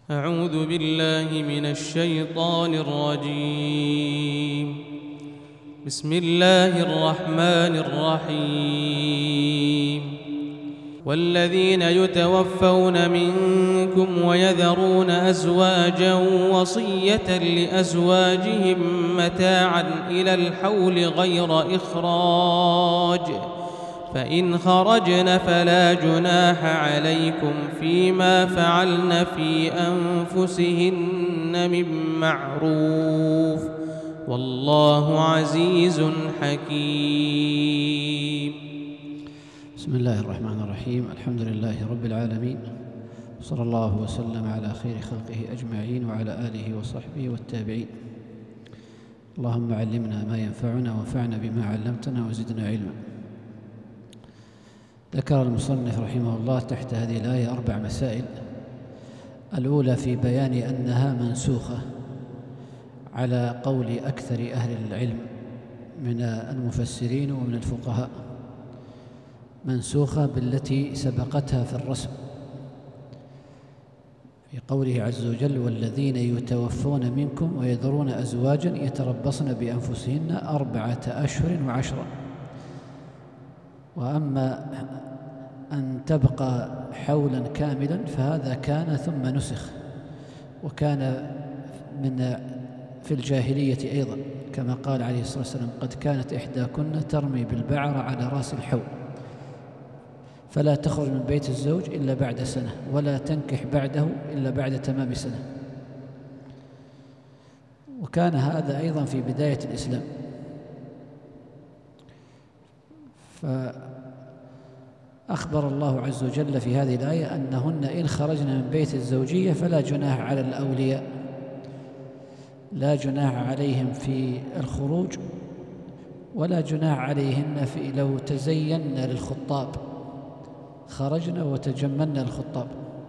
أعوذ بالله من الشيطان الرجيم. بسم الله الرحمن الرحيم. والذين يتوفون منكم ويذرون أزواجا وصية لأزواجهم متاعا إلى الحول غير إخراج، فإن خرجن فلا جناح عليكم فيما فعلن في أنفسهن من معروف، والله عزيز حكيم. بسم الله الرحمن الرحيم. الحمد لله رب العالمين، صلى الله وسلم على خير خلقه أجمعين وعلى آله وصحبه والتابعين. اللهم علمنا ما ينفعنا وانفعنا بما علمتنا وزدنا علما. ذكر المصنف رحمه الله تحت هذه الآية 4 مسائل. الأولى في بيان أنها منسوخة على قول أكثر أهل العلم من المفسرين ومن الفقهاء، منسوخة بالتي سبقتها في الرسم في قوله عز وجل: والذين يتوفون منكم ويذرون أزواجا يتربصن بأنفسهن 4 أشهر و10. وأما أن تبقى حولا كاملا فهذا كان ثم نسخ، وكان في الجاهلية أيضا، كما قال عليه الصلاة والسلام: قد كانت إحداكن ترمي بالبعرة على رأس الحول، فلا تخرج من بيت الزوج إلا بعد سنة، ولا تنكح بعده إلا بعد تمام سنة. وكان هذا أيضا في بداية الإسلام. فأخبر الله عز وجل في هذه الآية أنهن إن خرجن من بيت الزوجية فلا جناح على الأولياء، لا جناح عليهم في الخروج، ولا جناح عليهن في لو تزين للخطاب، خرجنا وتجملنا الخطاب.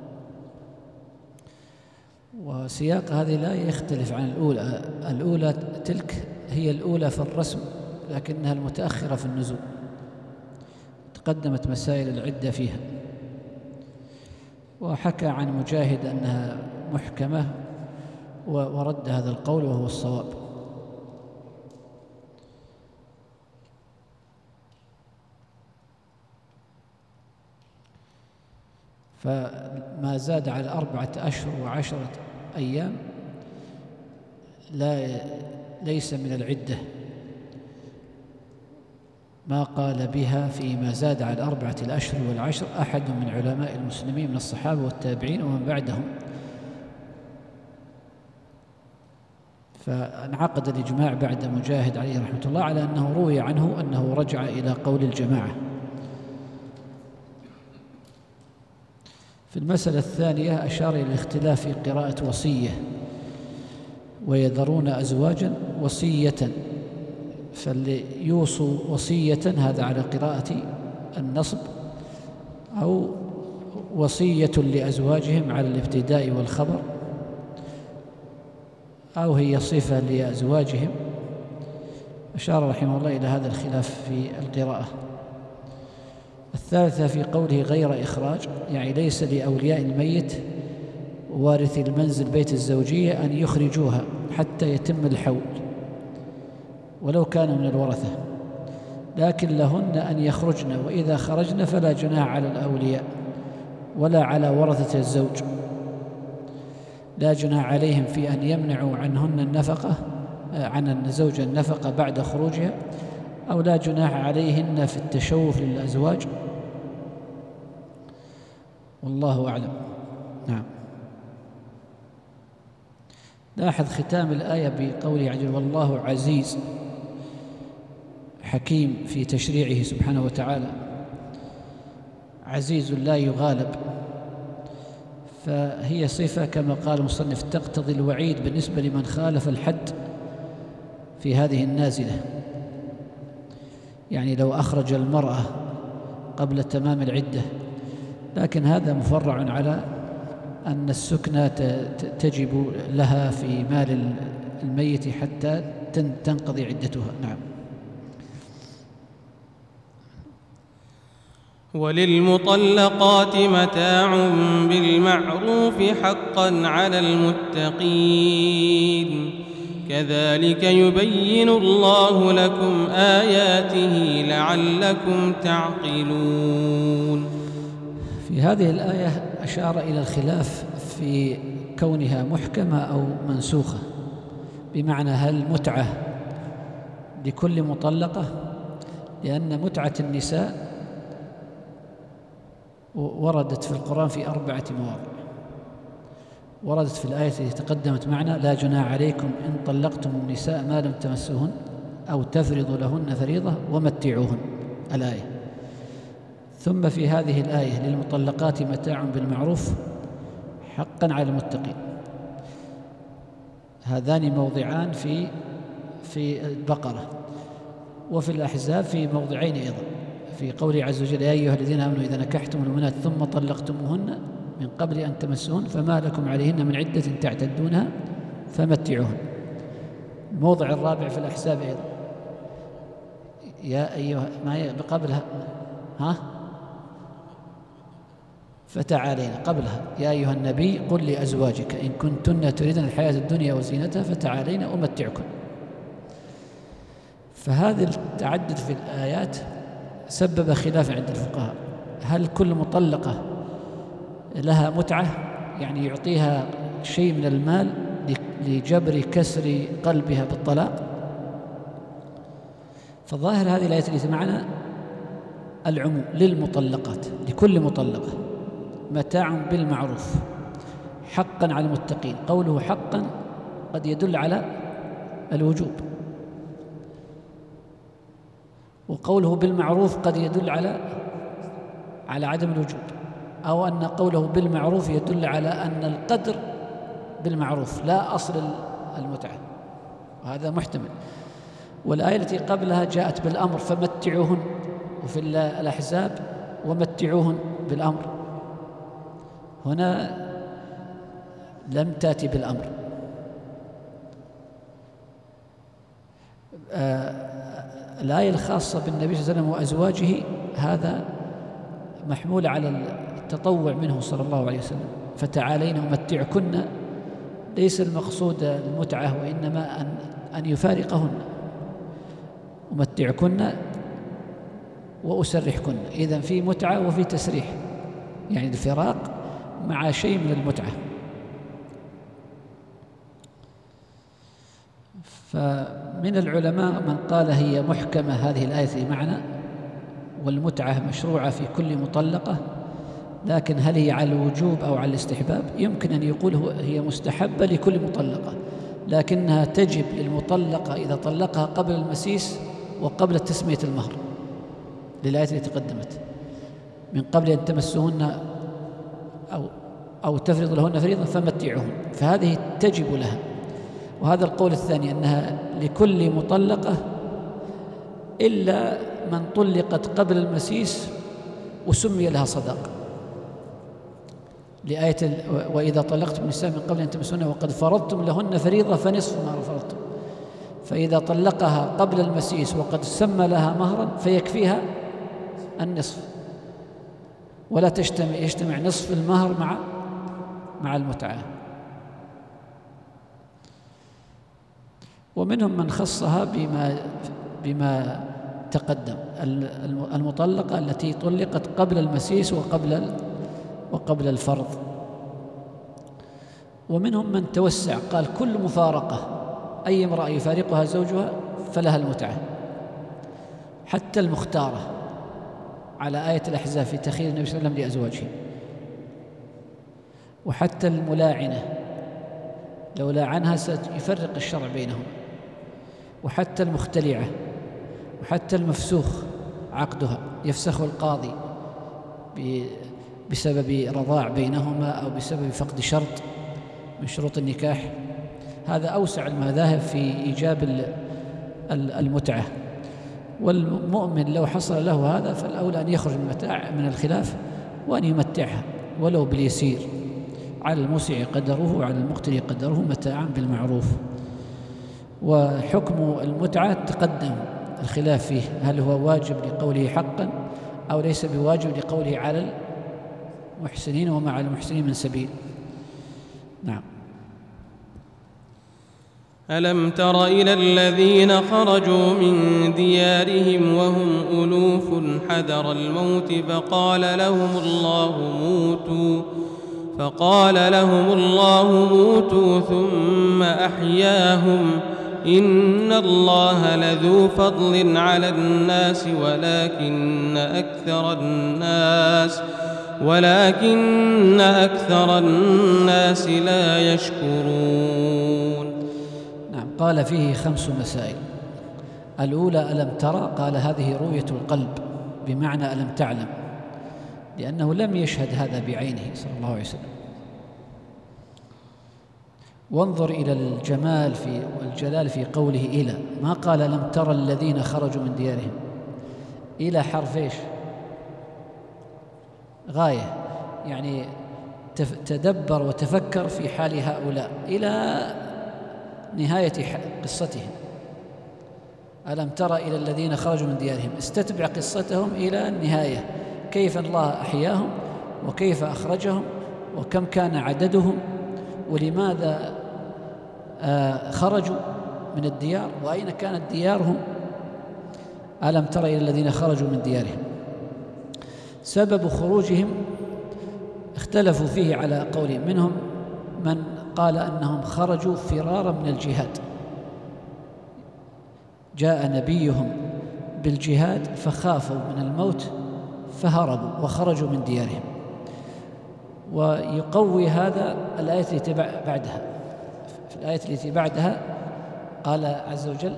وسياق هذه الآية يختلف عن الأولى. الأولى تلك هي الأولى في الرسم، لكنها المتأخرة في النزول، تقدمت مسائل العدة فيها. وحكى عن مجاهد أنها محكمة، ورد هذا القول وهو الصواب. فما زاد على 4 أشهر و10 أيام ليس من العدة. ما قال بها فيما زاد على 4 الأشهر والعشر أحد من علماء المسلمين من الصحابة والتابعين ومن بعدهم. فانعقد الإجماع بعد مجاهد عليه رحمة الله على أنه روي عنه أنه رجع إلى قول الجماعة. في المسألة الثانية أشار إلى الاختلاف في قراءة وصية: ويذرون أزواجا وصية، فاللي يوصوا وصية هذا على قراءة النصب، أو وصية لأزواجهم على الابتداء والخبر، أو هي صفة لأزواجهم. أشار رحمه الله إلى هذا الخلاف في القراءة. الثالثة في قوله غير إخراج، يعني ليس لأولياء الميت وارثي المنزل بيت الزوجية أن يخرجوها حتى يتم الحول ولو كان من الورثة، لكن لهن أن يخرجن، وإذا خرجن فلا جناح على الأولياء ولا على ورثة الزوج. لا جناح عليهم في أن يمنعوا عنهن النفقة، عن الزوجة النفقة بعد خروجها، أو لا جناح عليهن في التشوف للأزواج، والله أعلم. نعم. لاحظ ختام الآية بقوله عز وجل: والله عزيز حكيم في تشريعه سبحانه وتعالى. عزيز لا يغالب، فهي صفة كما قال المصنف تقتضي الوعيد بالنسبة لمن خالف الحد في هذه النازلة. يعني لو أخرج المرأة قبل تمام العدة، لكن هذا مفرع على أن السكنى تجب لها في مال الميت حتى تنقضي عدتها. نعم. وللمطلقات متاع بالمعروف حقا على المتقين كذلك يبين الله لكم آياته لعلكم تعقلون. في هذه الآية أشار إلى الخلاف في كونها محكمة أو منسوخة، بمعنى هل متعة لكل مطلقة، لأن متعة النساء وردت في القرآن في 4 مواضع. وردت في الآية التي تقدمت معنا: لا جناح عليكم إن طلقتم النساء ما لم تمسوهن أو تفرضوا لهن فريضة ومتعوهن، الآية. ثم في هذه الآية: للمطلقات متاع بالمعروف حقا على المتقين. هذان موضعان في البقرة، وفي الأحزاب في موضعين أيضا، في قوله عز وجل: يا أيها الذين آمنوا إذا نكحتم المؤمنات ثم طلقتموهن من قبل أن تمسوهن فما لكم عليهن من عدة تعتدونها فمتعوهن. الموضع الرابع في الأحزاب أيضا: يا أيها ما قبلها فتعالينا، قبلها: يا أيها النبي قل لأزواجك إن كنتن تريدن الحياة الدنيا وزينتها فتعالين أمتعكن. فهذا التعدد في الآيات سبب خلاف عند الفقهاء: هل كل مطلقة لها متعة، يعني يعطيها شيء من المال لجبر كسر قلبها بالطلاق؟ فظاهر هذه الآية التي معنا العموم للمطلقات، لكل مطلقة متاع بالمعروف حقا على المتقين. قوله حقا قد يدل على الوجوب، وقوله بالمعروف قد يدل على عدم الوجوب، أو أن قوله بالمعروف يدل على أن القدر بالمعروف لا أصل المتعة، وهذا محتمل. والآية التي قبلها جاءت بالأمر فمتعوهن، وفي الأحزاب ومتعوهن بالأمر. هنا لم تأتي بالأمر. الآية الخاصة بالنبي صلى الله عليه وسلم وأزواجه هذا محمول على التطوع منه صلى الله عليه وسلم: فتعالين أمتعكن. ليس المقصود المتعة، وإنما أن يفارقهن. أمتعكن وأسرحكن. إذن في متعة وفي تسريح، يعني الفراق مع شيء من المتعة. فمن العلماء من قال هي محكمة هذه الآية معنا، والمتعة مشروعة في كل مطلقة، لكن هل هي على الوجوب أو على الاستحباب؟ يمكن أن يقول هي مستحبة لكل مطلقة، لكنها تجب للمطلقة إذا طلقها قبل المسيس وقبل تسمية المهر، للآية التي تقدمت: من قبل أن تمسوهن أو تفرض لهن فريضة فمتعوهن. فهذه تجب لها. وهذا القول الثاني أنها لكل مطلقة إلا من طلقت قبل المسيس وسمي لها صداق، لآية: وإذا طلقتم النساء من قبل أن تمسوهن وقد فرضتم لهن فريضة فنصف ما فرضتم. فإذا طلقها قبل المسيس وقد سمى لها مهرا فيكفيها النصف، ولا يجتمع نصف المهر مع المتعة. ومنهم من خصها بما تقدم: المطلقة التي طلقت قبل المسيس وقبل الفرض. ومنهم من توسع قال: كل مفارقة، أي امرأة يفارقها زوجها فلها المتعة، حتى المختارة، على آية الأحزاب في تخيير النبي صلى الله عليه وسلم لأزواجه، وحتى الملاعنة لو لاعنها سيفرق الشرع بينهم، وحتى المختلعة، وحتى المفسوخ عقدها يفسخه القاضي بسبب رضاع بينهما أو بسبب فقد شرط من شروط النكاح. هذا أوسع المذاهب في إيجاب المتعة. والمؤمن لو حصل له هذا فالأولى أن يخرج من الخلاف وأن يمتعها ولو باليسير، على الموسع قدره وعلى المقتر قدره، متاعا بالمعروف. وحكم المتعة تقدم الخلاف فيه: هل هو واجب لقوله حقا أو ليس بواجب لقوله على المحسنين وما على المحسنين من سبيل. نعم. ألم تر إلى الذين خرجوا من ديارهم وهم ألوف حذر الموت فقال لهم الله موتوا ثم أحياهم إن الله لذو فضل على الناس ولكن أكثر الناس لا يشكرون. نعم. قال فيه 5 مسائل. الأولى ألم ترى، قال هذه رؤية القلب بمعنى ألم تعلم، لأنه لم يشهد هذا بعينه صلى الله عليه وسلم. وانظر إلى الجمال والجلال في قوله إلى، ما قال لم ترى الذين خرجوا من ديارهم. إلى حرف إيش؟ غاية، يعني تدبر وتفكر في حال هؤلاء إلى نهاية قصتهم. ألم ترى إلى الذين خرجوا من ديارهم، استتبع قصتهم إلى النهاية، كيف الله أحياهم وكيف أخرجهم وكم كان عددهم ولماذا خرجوا من الديار وأين كانت ديارهم. ألم ترى إلى الذين خرجوا من ديارهم. سبب خروجهم اختلفوا فيه على قولهم، منهم من قال أنهم خرجوا فرارا من الجهاد، جاء نبيهم بالجهاد فخافوا من الموت فهربوا وخرجوا من ديارهم. ويقوي هذا الآية التي بعدها. في الآية التي بعدها قال عز وجل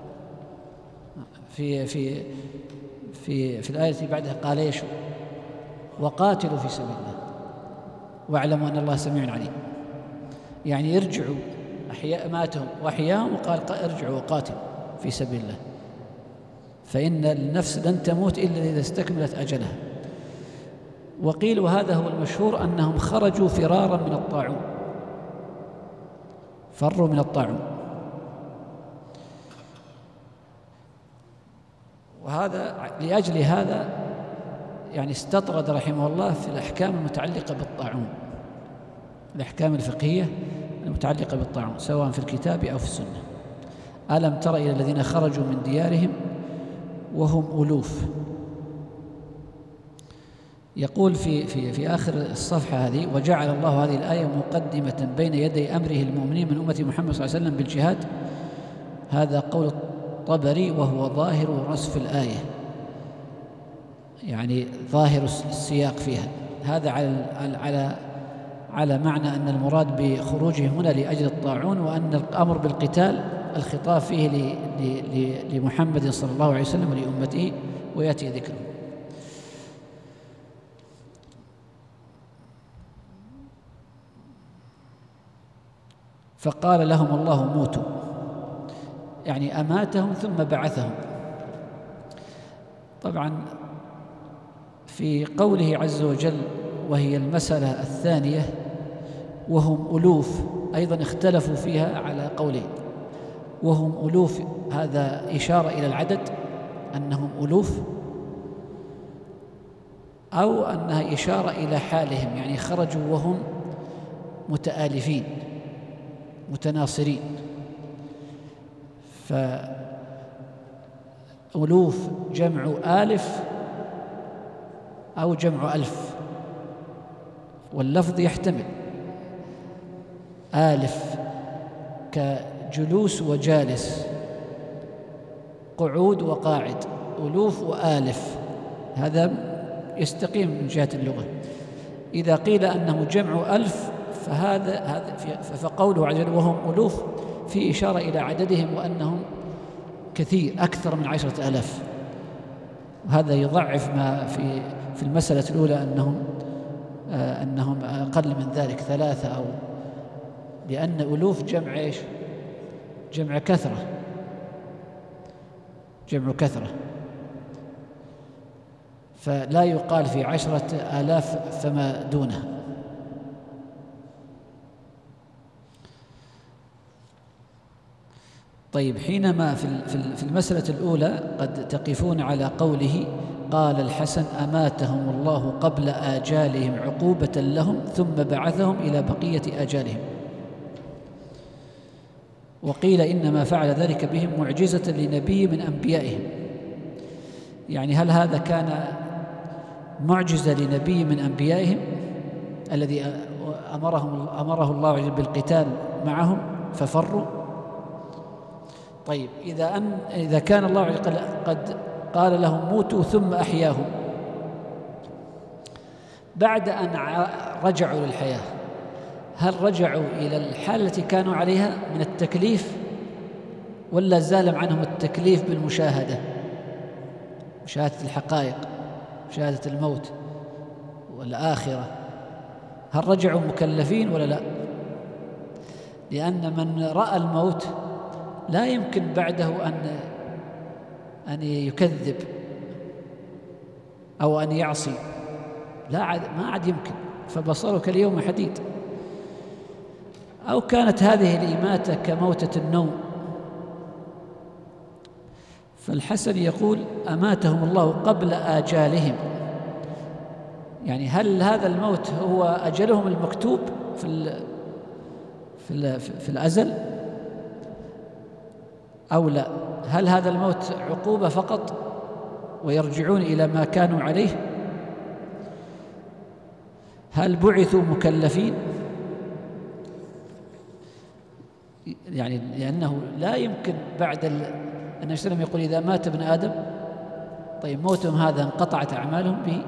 في الآية التي بعدها قال ايش؟ وقاتلوا في سبيل الله واعلموا أن الله سميع عليم. يعني ارجعوا، ماتهم وأحياهم، وقال ارجعوا وقاتلوا في سبيل الله، فإن النفس لن تموت إلا إذا استكملت أجلها. وقيل وهذا هو المشهور أنهم خرجوا فرارا من الطاعون، فروا من الطاعون. وهذا لأجل هذا يعني استطرد رحمه الله في الأحكام المتعلقة بالطاعون، الأحكام الفقهية المتعلقة بالطاعون سواء في الكتاب أو في السنة. ألم تر إلى الذين خرجوا من ديارهم وهم ألوف. يقول في آخر الصفحة هذه: وجعل الله هذه الآية مقدمة بين يدي أمره المؤمنين من أمة محمد صلى الله عليه وسلم بالجهاد. هذا قول الطبري وهو ظاهر وصف الآية، يعني ظاهر السياق فيها. هذا على معنى أن المراد بخروجهم هنا لأجل الطاعون، وأن الأمر بالقتال الخطاب فيه لمحمد صلى الله عليه وسلم ولأمته، ويأتي ذكره. فقال لهم الله موتوا، يعني أماتهم ثم بعثهم. طبعا في قوله عز وجل وهي المسألة الثانية وهم ألوف، أيضا اختلفوا فيها على قولين. وهم ألوف هذا إشارة إلى العدد أنهم ألوف، أو أنها إشارة إلى حالهم، يعني خرجوا وهم متآلفين متناصرين. فألوف جمع آلف أو جمع ألف، واللفظ يحتمل. آلف كجلوس وجالس، قعود وقاعد، ألوف وآلف، هذا يستقيم من جهة اللغة. إذا قيل أنه جمع ألف فقوله عز وجل وهم ألوف في إشارة إلى عددهم وأنهم كثير أكثر من 10,000. وهذا يضعف ما في المسألة الأولى أنهم أقل من ذلك 3، أو لأن ألوف جمع إيش؟ جمع كثرة، جمع كثرة، فلا يقال في 10,000 فما دونه. طيب، حينما في المسألة الأولى قد تقفون على قوله قال الحسن أماتهم الله قبل آجالهم عقوبة لهم ثم بعثهم إلى بقية آجالهم. وقيل إنما فعل ذلك بهم معجزة لنبي من أنبيائهم. يعني هل هذا كان معجزة لنبي من أنبيائهم الذي أمره الله عز وجل بالقتال معهم ففروا؟ طيب إذا كان الله عز وجل قد قال لهم موتوا ثم أحياهم بعد أن رجعوا للحياة، هل رجعوا إلى الحالة التي كانوا عليها من التكليف ولا زال عنهم التكليف بالمشاهدة، مشاهدة الحقائق، مشاهدة الموت والآخرة؟ هل رجعوا مكلفين ولا لا؟ لأن من رأى الموت لا يمكن بعده أن يكذب أو أن يعصي، ما عاد يمكن، فبصرك اليوم حديد. أو كانت هذه الإماتة كموتة النوم. فالحسن يقول أماتهم الله قبل آجالهم، يعني هل هذا الموت هو أجلهم المكتوب في الأزل أو لا؟ هل هذا الموت عقوبة فقط ويرجعون إلى ما كانوا عليه؟ هل بعثوا مكلفين؟ يعني لأنه لا يمكن بعد النبي صلى الله عليه وسلم يقول إذا مات ابن آدم، طيب موتهم هذا انقطعت أعمالهم به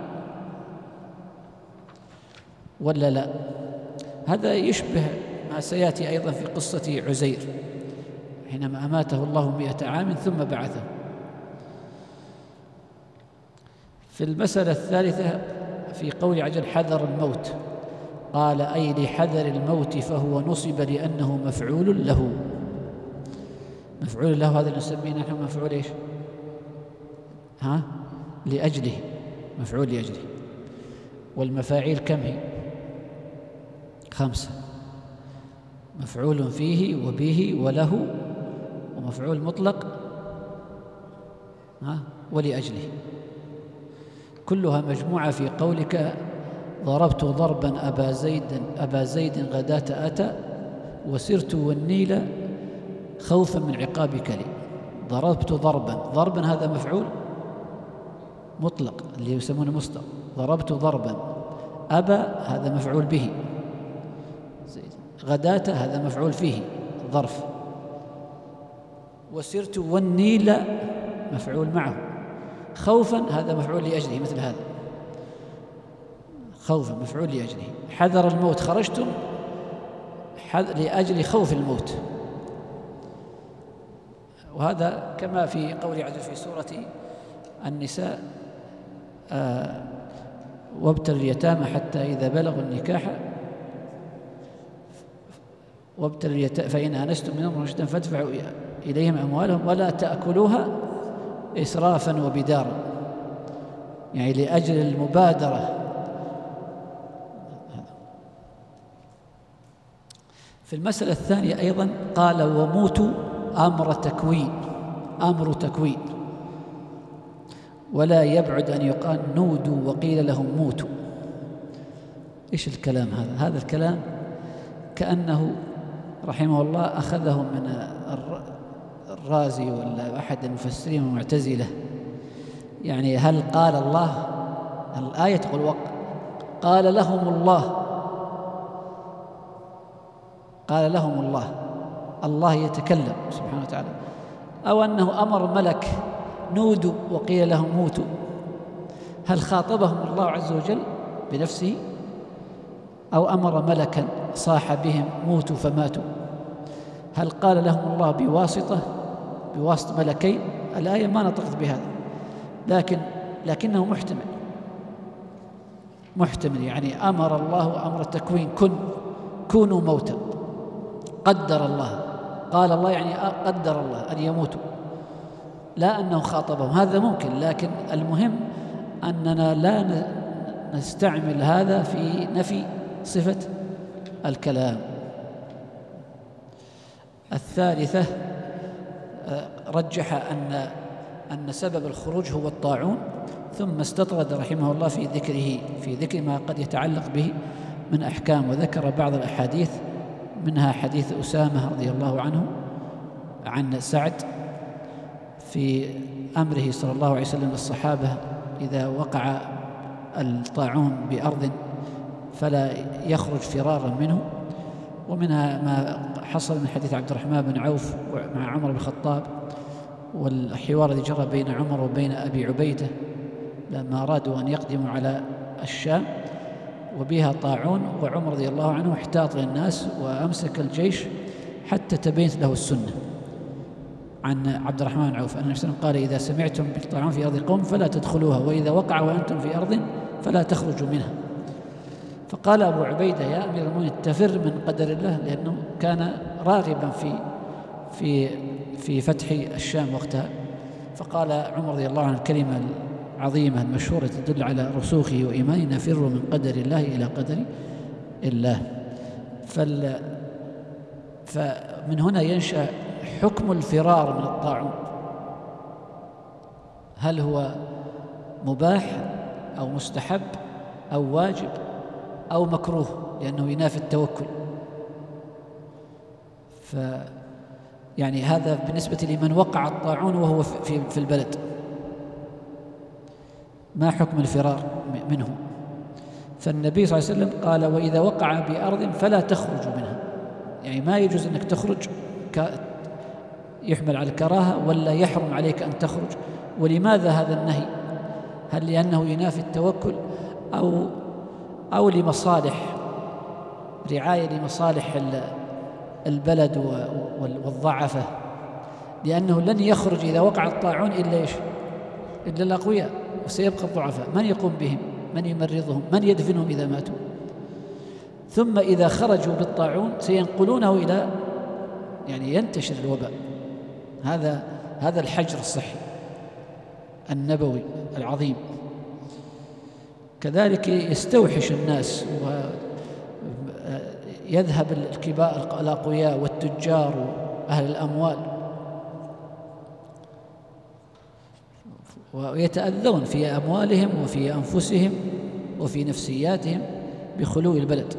ولا لا؟ هذا يشبه ما سيأتي أيضا في قصة عزير حينما أماته الله 100 عام ثم بعثه. في المسألة الثالثة في قول عجل حذر الموت، قال أي لحذر الموت فهو نصب لأنه مفعول له. مفعول له هذا نسميه نحن مفعول إيش؟ لأجله، مفعول لأجله. والمفاعيل كم هي؟ 5: مفعول فيه وبه وله ومفعول مطلق ولأجله، كلها مجموعة في قولك ضربت ضربا أبا زيد غداة أتى وسرت والنيل خوفا من عقابك لي. ضربت ضربا هذا مفعول مطلق اللي يسمونه مصدر. ضربت ضربا أبا هذا مفعول به، غداة هذا مفعول فيه ظرف، وسرت والنيل مفعول معه، خوفا هذا مفعول لأجله مثل هذا، خوفا مفعول لأجله. حذر الموت خرجتم لأجل خوف الموت، وهذا كما في قول عز في سورة النساء وابتلوا اليتامى حتى إذا بلغوا النكاح وابتلوا اليتامى فإن آنستم منهم رشدا فادفعوا إليهم أموالهم ولا تأكلوها إسرافا وبدارا، يعني لأجل المبادرة. في المسألة الثانية أيضا قال وموتوا أمر تكوين، ولا يبعد أن يقال نودوا وقيل لهم موتوا. إيش الكلام هذا؟ هذا الكلام كأنه رحمه الله أخذه من الرازي ولا أحد المفسرين المعتزلة. يعني هل قال الله، الآية تقول قال لهم الله، الله يتكلم سبحانه وتعالى، أو أنه أمر ملك نودوا وقيل لهم موتوا؟ هل خاطبهم الله عز وجل بنفسه أو أمر ملكا صاح بهم موتوا فماتوا؟ هل قال لهم الله بواسطة ملكين؟ الآية ما نطقت بهذا، لكنه محتمل، يعني أمر الله أمر التكوين كونوا موتا، قدر الله، قال الله يعني قدر الله أن يموتوا، لا أنه خاطبهم. هذا ممكن، لكن المهم أننا لا نستعمل هذا في نفي صفة الكلام. الثالثة رجح أن سبب الخروج هو الطاعون، ثم استطرد رحمه الله في ذكر ما قد يتعلق به من أحكام، وذكر بعض الأحاديث منها حديث أسامة رضي الله عنه عن سعد في أمره صلى الله عليه وسلم للصحابة إذا وقع الطاعون بأرض فلا يخرج فرارا منه، ومنها ما حصل من حديث عبد الرحمن بن عوف مع عمر بن الخطاب والحوار الذي جرى بين عمر وبين أبي عبيدة لما أرادوا أن يقدموا على الشام وبها طاعون، وعمر رضي الله عنه احتاط للناس وأمسك الجيش حتى تبينت له السنة. عن عبد الرحمن بن عوف أن النبي صلى الله عليه وسلم قال: إذا سمعتم بالطاعون في أرض قوم فلا تدخلوها، وإذا وقع وأنتم في أرض فلا تخرجوا منها. فقال أبو عبيدة: يا أمير المؤمنين تفر من قدر الله، لأنه كان راغبا في فتح الشام وقتها. فقال عمر رضي الله عنه الكلمة العظيمة المشهورة تدل على رسوخه وإيمانه: نفر من قدر الله إلى قدر الله. فمن هنا ينشأ حكم الفرار من الطاعون، هل هو مباح أو مستحب أو واجب أو مكروه، لأنه ينافي التوكل. يعني هذا بالنسبة لمن وقع الطاعون وهو في البلد، ما حكم الفرار منه؟ فالنبي صلى الله عليه وسلم قال: وإذا وقع بأرض فلا تخرجوا منها، يعني ما يجوز أنك تخرج، يحمل على الكراهة ولا يحرم عليك أن تخرج. ولماذا هذا النهي؟ هل لأنه ينافي التوكل أو لمصالح، رعاية لمصالح البلد والضعفة؟ لأنه لن يخرج إذا وقع الطاعون إلا الأقوياء، وسيبقى الضعفاء. من يقوم بهم؟ من يمرضهم؟ من يدفنهم إذا ماتوا؟ ثم إذا خرجوا بالطاعون سينقلونه إلى، يعني ينتشر الوباء. هذا الحجر الصحي النبوي العظيم. كذلك يستوحش الناس ويذهب الكبار الأقوياء والتجار وأهل الأموال، ويتأذون في أموالهم وفي أنفسهم وفي نفسياتهم بخلو البلد.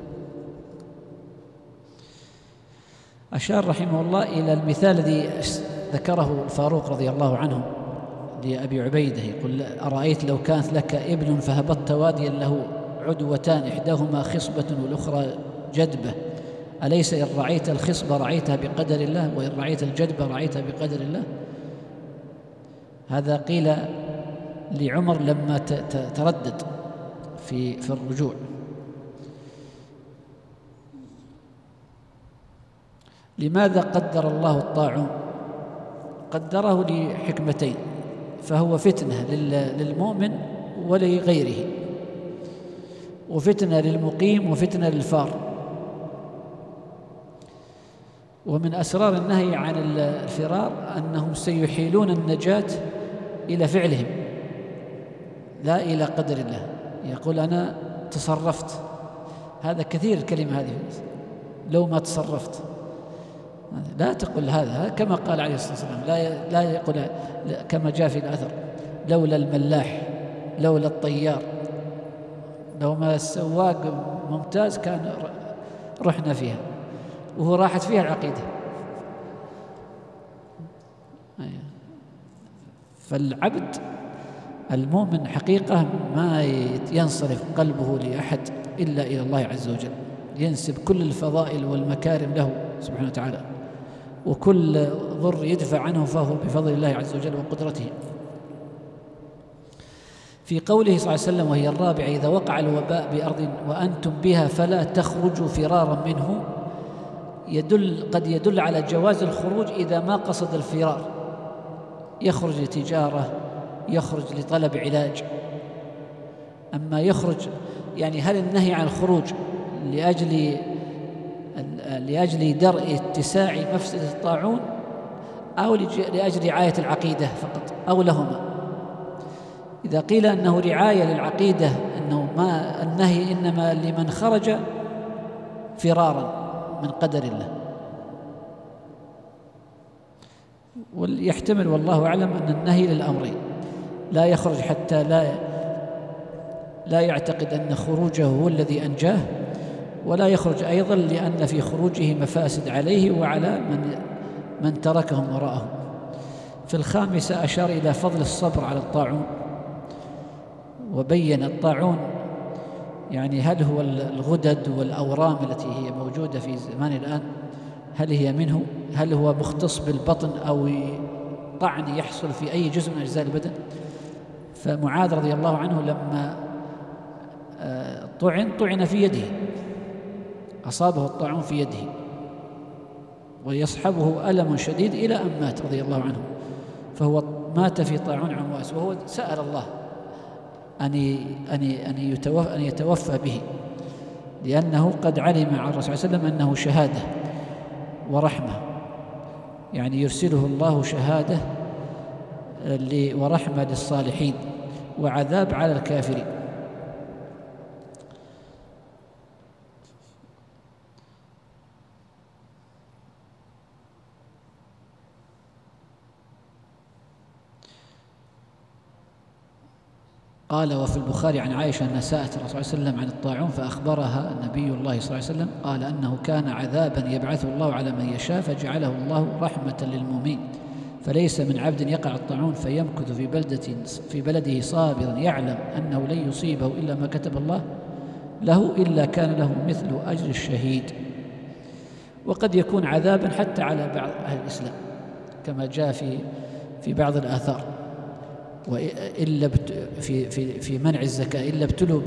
أشار رحمه الله إلى المثال الذي ذكره الفاروق رضي الله عنه لأبي عبيدة، يقول: أرأيت لو كانت لك إبل فهبطت واديا له عدوتان إحداهما خصبة والأخرى جدبة، أليس إن رعيت الخصبة رعيتها بقدر الله، وإن رعيت الجدبة رعيتها بقدر الله؟ هذا قيل لعمر لما تردد في الرجوع. لماذا قدر الله الطاعون؟ قدره لحكمتين، فهو فتنة للمؤمن ولغيره، وفتنة للمقيم وفتنة للفار. ومن أسرار النهي عن الفرار أنهم سيحيلون النجاة إلى فعلهم لا إلى قدر الله. يقول: أنا تصرفت، هذا كثير الكلمة هذه، لو ما تصرفت. لا تقل هذا، كما قال عليه الصلاة والسلام، لا يقول كما جاء في الأثر: لولا الملاح، لولا الطيار، لو ما السواق ممتاز كان رحنا فيها، وهو راحت فيها العقيدة. فالعبد المؤمن حقيقة ما ينصرف قلبه لأحد إلا إلى الله عز وجل، ينسب كل الفضائل والمكارم له سبحانه وتعالى، وكل ضر يدفع عنه فهو بفضل الله عز وجل وقدرته. في قوله صلى الله عليه وسلم وهي الرابعة: إذا وقع الوباء بأرض وأنتم بها فلا تخرجوا فرارا منه، قد يدل على جواز الخروج إذا ما قصد الفرار، يخرج لتجارة، يخرج لطلب علاج. أما يخرج، يعني هل النهي عن الخروج لأجل درء اتساع مفسدة الطاعون، أو لأجل رعاية العقيدة فقط، أو لهما؟ إذا قيل أنه رعاية للعقيدة، أنه ما النهي إنما لمن خرج فرارا من قدر الله. ويحتمل والله أعلم أن النهي للأمرين، لا يخرج حتى لا يعتقد أن خروجه هو الذي أنجاه، ولا يخرج أيضا لأن في خروجه مفاسد عليه وعلى من تركهم وراءه. في الخامسة أشار إلى فضل الصبر على الطاعون، وبين الطاعون يعني هل هو الغدد والأورام التي هي موجودة في زمان الآن، هل هي منه، هل هو مختص بالبطن أو طعن يحصل في أي جزء من أجزاء البدن. فمعاذ رضي الله عنه لما طعن في يده، أصابه الطاعون في يده ويصحبه ألم شديد إلى أن مات رضي الله عنه، فهو مات في طاعون عمواس، وهو سأل الله أن يتوفى به، لأنه قد علم عن الرسول صلى الله عليه وسلم أنه شهادة ورحمة، يعني يرسله الله شهادة ورحمة للصالحين وعذاب على الكافرين. قال: وفي البخاري عن عائشة أن سألت الرسول صلى الله عليه وسلم عن الطاعون فأخبرها نبي الله صلى الله عليه وسلم قال أنه كان عذابا يبعثه الله على من يشاء، فجعله الله رحمة للمؤمنين، فليس من عبد يقع الطاعون فيمكث في بلده صابرا يعلم أنه لن يصيبه إلا ما كتب الله له إلا كان له مثل أجر الشهيد. وقد يكون عذابا حتى على بعض أهل الإسلام كما جاء في بعض الآثار، وإلا في منع الزكاة إلا ابتلوا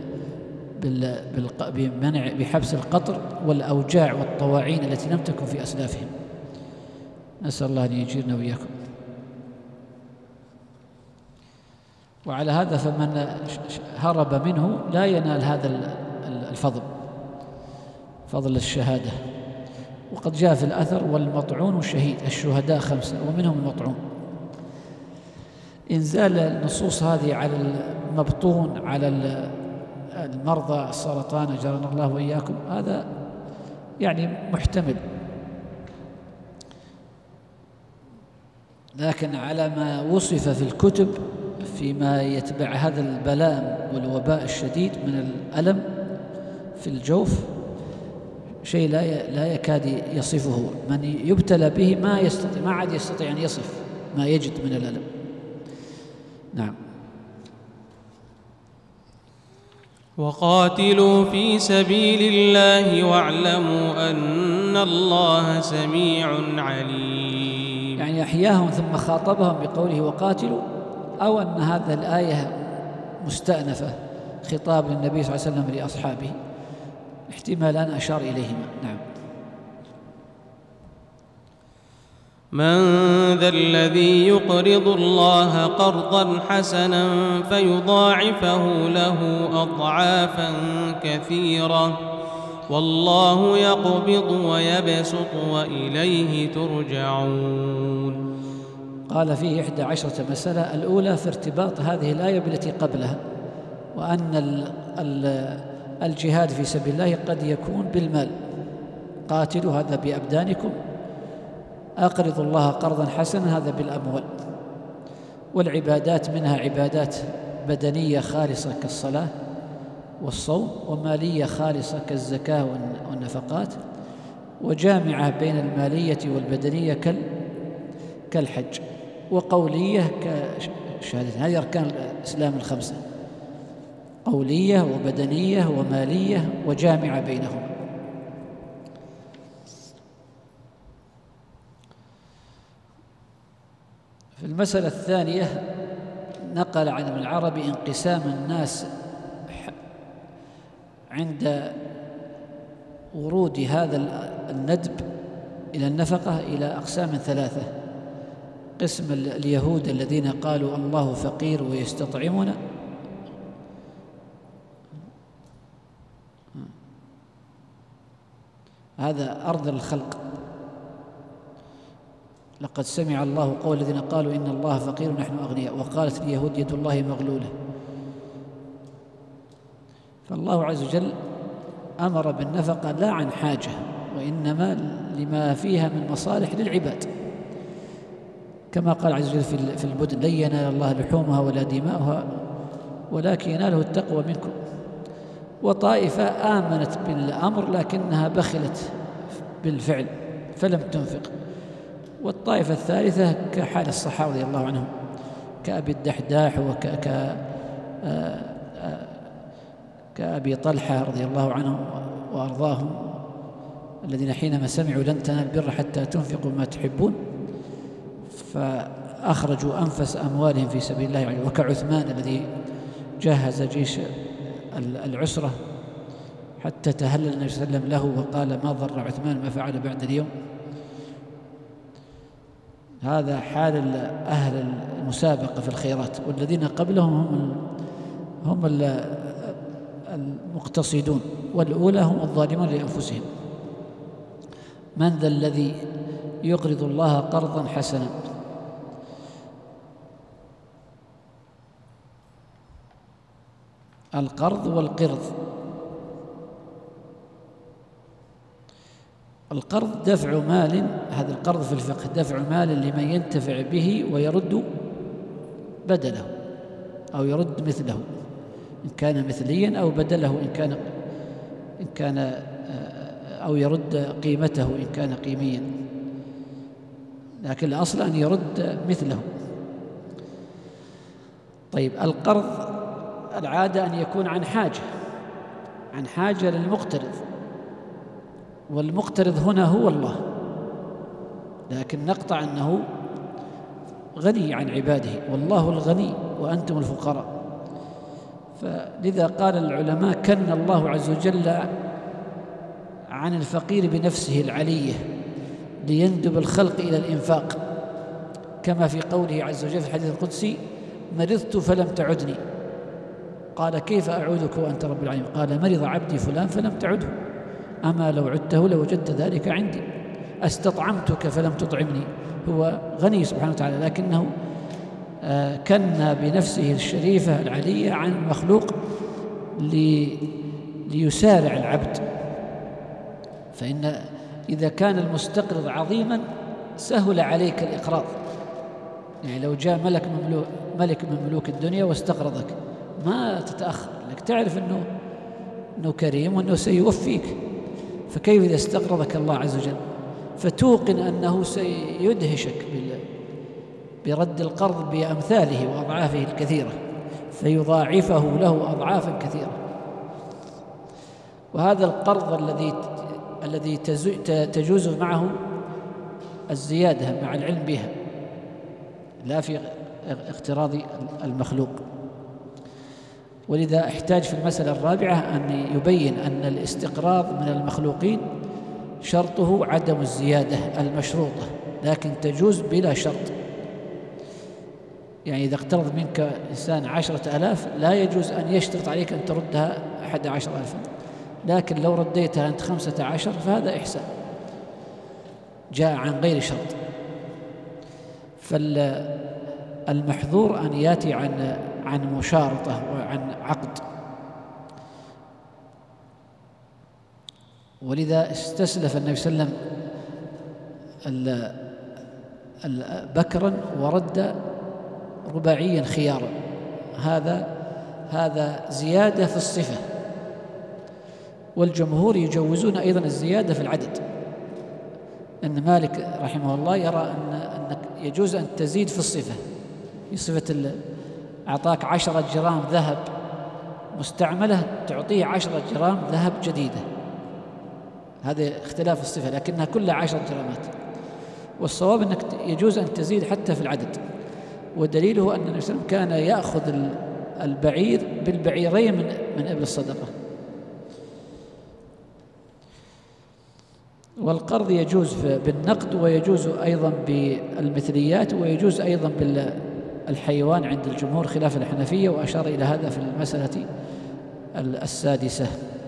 بحبس القطر والأوجاع والطواعين التي لم تكن في أسلافهم. نسأل الله أن يجيرنا وإياكم. وعلى هذا فمن هرب منه لا ينال هذا الفضل، فضل الشهادة. وقد جاء في الأثر: والمطعون شهيد، الشهداء 5 ومنهم المطعون. إنزال النصوص هذه على المبطون، على المرضى السرطان أجرنا الله وإياكم، هذا يعني محتمل، لكن على ما وصف في الكتب فيما يتبع هذا البلاء والوباء الشديد من الألم في الجوف شيء لا يكاد يصفه من يبتلى به، ما عاد يستطيع أن يصف ما يجد من الألم. نعم. وقاتلوا في سبيل الله واعلموا أن الله سميع عليم. يعني أحياهم ثم خاطبهم بقوله وقاتلوا، أو أن هذه الآية مستأنفة خطاب للنبي صلى الله عليه وسلم لأصحابه، احتمالان أشار إليهما. نعم. من ذا الذي يقرض الله قرضا حسنا فيضاعفه له أضعافا كثيرة والله يقبض ويبسط وإليه ترجعون. قال فيه 11 مسألة. الأولى في ارتباط هذه الآية بالتي قبلها، وأن الجهاد في سبيل الله قد يكون بالمال، قاتلوا هذا بأبدانكم، أقرض الله قرضا حسنا هذا بالأموال. والعبادات منها عبادات بدنية خالصة كالصلاة والصوم، ومالية خالصة كالزكاة والنفقات، وجامعة بين المالية والبدنية كالحج، وقولية كشهادة. هذه أركان الإسلام 5: قولية وبدنية ومالية وجامعة بينهما. في المسألة الثانية نقل عن ابن العربي انقسام الناس عند ورود هذا الندب إلى النفقة إلى أقسام 3: قسم اليهود الذين قالوا الله فقير ويستطعمنا، هذا أرض الخلق، لقد سمع الله قول الذين قالوا إن الله فقير ونحن أغنياء، وقالت اليهود يد الله مغلولة. فالله عز وجل أمر بالنفقة لا عن حاجة، وإنما لما فيها من مصالح للعباد. كما قال عز وجل في البدن: لن ينال الله لحومها ولا دماؤها ولكن يناله التقوى منكم. وطائفة آمنت بالأمر لكنها بخلت بالفعل فلم تنفق. والطائفة الثالثة كحال الصحابة رضي الله عنهم، كأبي الدحداح كأبي طلحة رضي الله عنهم وأرضاهم، الذين حينما سمعوا لن تنالوا البر حتى تنفقوا ما تحبون فأخرجوا أنفس أموالهم في سبيل الله. وكعثمان الذي جهز جيش العسرة حتى تهلل النبي صلى الله عليه وسلم له وقال: ما ضر عثمان ما فعل بعد اليوم. هذا حال أهل المسابقة في الخيرات، والذين قبلهم هم المقتصدون، والأولى هم الظالمون لأنفسهم. من ذا الذي يقرض الله قرضا حسنا؟ القرض والقرض. القرض دفع مال، هذا القرض في الفقه دفع مال لمن ينتفع به ويرد بدله أو يرد مثله إن كان مثليا، أو بدله إن كان أو يرد قيمته إن كان قيميا، لكن الأصل أن يرد مثله. طيب، القرض العادة أن يكون عن حاجة للمقترض، والمقترض هنا هو الله، لكن نقطع أنه غني عن عباده، والله الغني وأنتم الفقراء. فلذا قال العلماء: كن الله عز وجل عن الفقير بنفسه العلية ليندب الخلق إلى الإنفاق، كما في قوله عز وجل في الحديث القدسي: مرضت فلم تعدني. قال: كيف أعودك وأنت رب العالمين؟ قال: مرض عبدي فلان فلم تعده، أما لو عدته لوجدت ذلك عندي. استطعمتك فلم تطعمني. هو غني سبحانه وتعالى، لكنه كن بنفسه الشريفة العلية عن المخلوق ليسارع العبد. فإن إذا كان المستقرض عظيما سهل عليك الإقراض. يعني لو جاء ملك من ملوك الدنيا واستقرضك ما تتأخر، لك تعرف أنه كريم وأنه سيوفيك. فكيف إذا استقرضك الله عز وجل؟ فتوقن أنه سيدهشك برد القرض بأمثاله وأضعافه الكثيرة، فيضاعفه له أضعافا كثيرة. وهذا القرض الذي تجوز معه الزيادة مع العلم بها، لا في اقتراض المخلوق. ولذا احتاج في المسألة الرابعة أن يبين أن الاستقراض من المخلوقين شرطه عدم الزيادة المشروطة، لكن تجوز بلا شرط. يعني إذا اقترض منك إنسان 10,000 لا يجوز أن يشترط عليك أن تردها 11,000، لكن لو رديتها أنت 15 فهذا إحسان جاء عن غير شرط. فالمحظور أن يأتي عن مشارطة وعن عقد. ولذا استسلف النبي صلى الله عليه وسلم بكرا ورد رباعيا خيارا. هذا زيادة في الصفة، والجمهور يجوزون أيضا الزيادة في العدد. أن مالك رحمه الله يرى أن يجوز أن تزيد في الصفة، في صفة أعطاك 10 جرام ذهب مستعملة تعطيه 10 جرام ذهب جديدة، هذا اختلاف الصفة، لكنها كلها 10 جرامات. والصواب أنك يجوز أن تزيد حتى في العدد. ودليله أن النبي صلى الله عليه وسلم كان يأخذ البعير بالبعيرين من إبل الصدقة. والقرض يجوز بالنقد، ويجوز أيضا بالمثليات، ويجوز أيضا بالحيوان عند الجمهور خلاف الحنفية، وأشار إلى هذا في المسألة السادسة.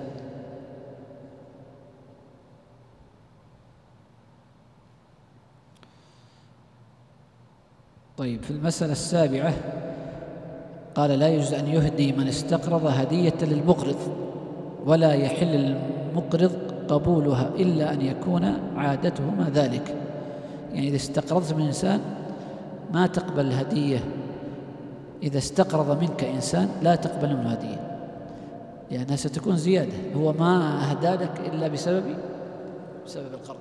طيب، في المسألة السابعة قال: لا يجوز أن يهدي من استقرض هدية للمقرض، ولا يحل للمقرض قبولها إلا أن يكون عادتهما ذلك. يعني إذا استقرضت من إنسان ما تقبل الهدية إذا استقرض منك إنسان، لا تقبل منه هدية لأنها ستكون زيادة، هو ما أهدى لك إلا بسبب القرض.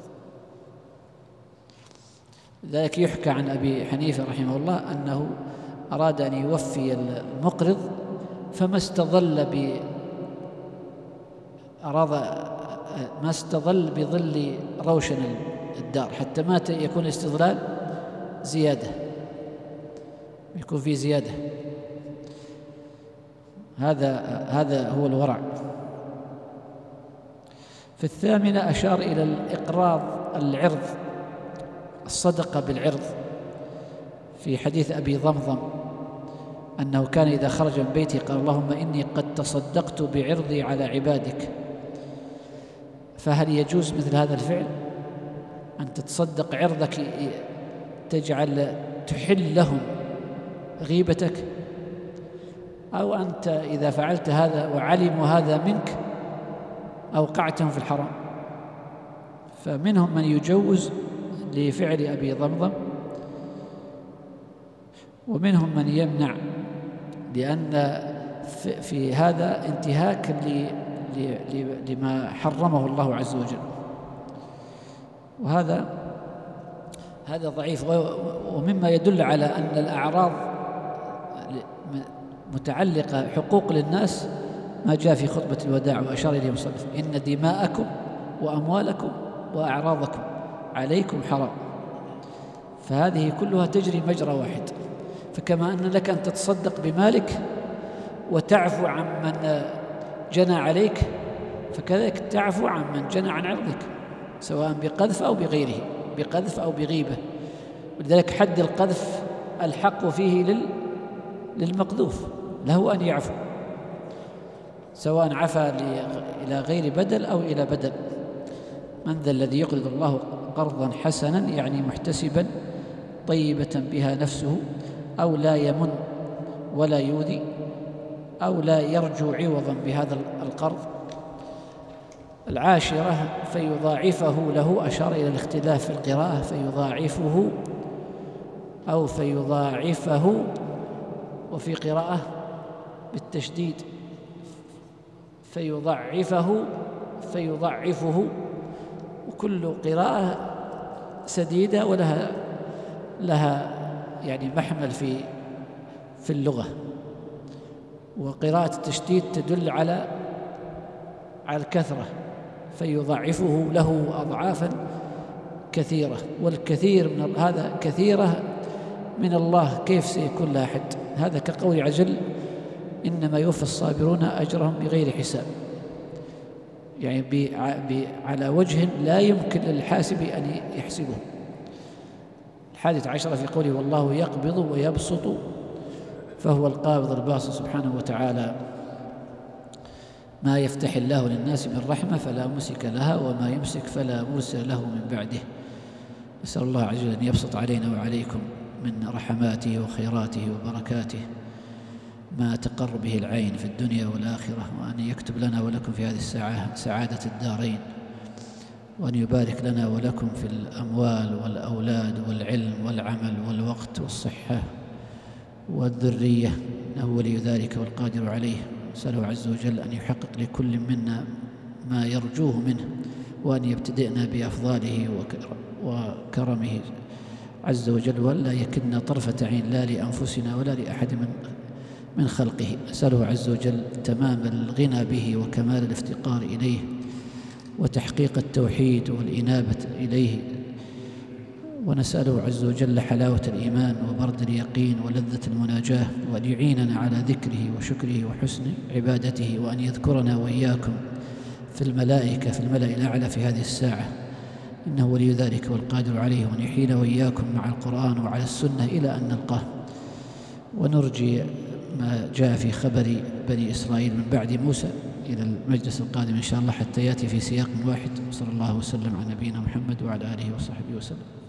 لذلك يحكى عن أبي حنيفة رحمه الله أنه أراد أن يوفي المقرض فما استظل ما استظل بظل روشن الدار حتى ما يكون الاستظلال زيادة، يكون فيه زيادة. هذا هو الورع. في الثامنة أشار إلى الإقراض العرض، الصدقة بالعرض، في حديث أبي ضمضم أنه كان إذا خرج من بيته قال اللهم إني قد تصدقت بعرضي على عبادك. فهل يجوز مثل هذا الفعل، أن تتصدق عرضك تحل لهم غيبتك، أو أنت إذا فعلت هذا وعلموا هذا منك أوقعتهم في الحرام؟ فمنهم من يجوز لفعل أبي ضمضم، ومنهم من يمنع، لأن في هذا انتهاك لما حرمه الله عز وجل، وهذا ضعيف. ومما يدل على أن الأعراض متعلقة حقوق للناس ما جاء في خطبة الوداع وأشار إليه المصنف: إن دماءكم وأموالكم وأعراضكم عليكم حرام. فهذه كلها تجري مجرى واحد. فكما أن لك أن تتصدق بمالك وتعفو عن من جنى عليك، فكذلك تعفو عن من جنى عن عرضك، سواء بقذف أو بغيره، بقذف أو بغيبة. ولذلك حد القذف الحق فيه للمقذوف، له أن يعفو، سواء عفى إلى غير بدل أو إلى بدل. من ذا الذي يقرض الله قرضا حسنا، يعني محتسبا طيبة بها نفسه، أو لا يمن ولا يؤذي، أو لا يرجو عوضا بهذا القرض. العاشرة فيضاعفه له، أشار إلى الاختلاف في القراءة، فيضاعفه أو فيضاعفه، وفي قراءة بالتشديد فيضعفه، وكل قراءة سديدة ولها يعني محمل في اللغة. وقراءة التشديد تدل على الكثرة، فيضعفه له أضعافا كثيرة. والكثير من هذا كثيرة من الله، كيف سيكون لا أحد؟ هذا كقول عز وجل: إنما يوفى الصابرون أجرهم بغير حساب، يعني على وجه لا يمكن للحاسب أن يحسبه. 11 في قوله: والله يقبض ويبسط فهو القابض الباسط سبحانه وتعالى. ما يفتح الله للناس من رحمة فلا ممسك لها، وما يمسك فلا مرسل له من بعده. نسأل الله عز وجل أن يبسط علينا وعليكم من رحماته وخيراته وبركاته ما تقر به العين في الدنيا والآخرة، وأن يكتب لنا ولكم في هذه الساعة سعادة الدارين، وأن يبارك لنا ولكم في الأموال والأولاد والعلم والعمل والوقت والصحة والذرية، إنه ولي ذلك والقادر عليه. نسأله عز وجل أن يحقق لكل منا ما يرجوه منه، وأن يبتدئنا بأفضاله وكرمه عز وجل، ولا يكلنا طرفة عين لا لأنفسنا ولا لأحد من خلقه. نسأله عز وجل تمام الغنى به وكمال الافتقار إليه، وتحقيق التوحيد والإنابة إليه. ونسأله عز وجل حلاوة الإيمان وبرد اليقين ولذة المناجاة، وأن يعيننا على ذكره وشكره وحسن عبادته، وأن يذكرنا وإياكم في الملائكة في الملأ الأعلى في هذه الساعة، إنه ولي ذلك والقادر عليه. وأن يحيينا وإياكم مع القرآن وعلى السنة إلى أن نلقاه، ونرجي ما جاء في خبر بني إسرائيل من بعد موسى إلى المجلس القادم إن شاء الله، حتى يأتي في سياق واحد. صلى الله وسلم على نبينا محمد وعلى آله وصحبه وسلم.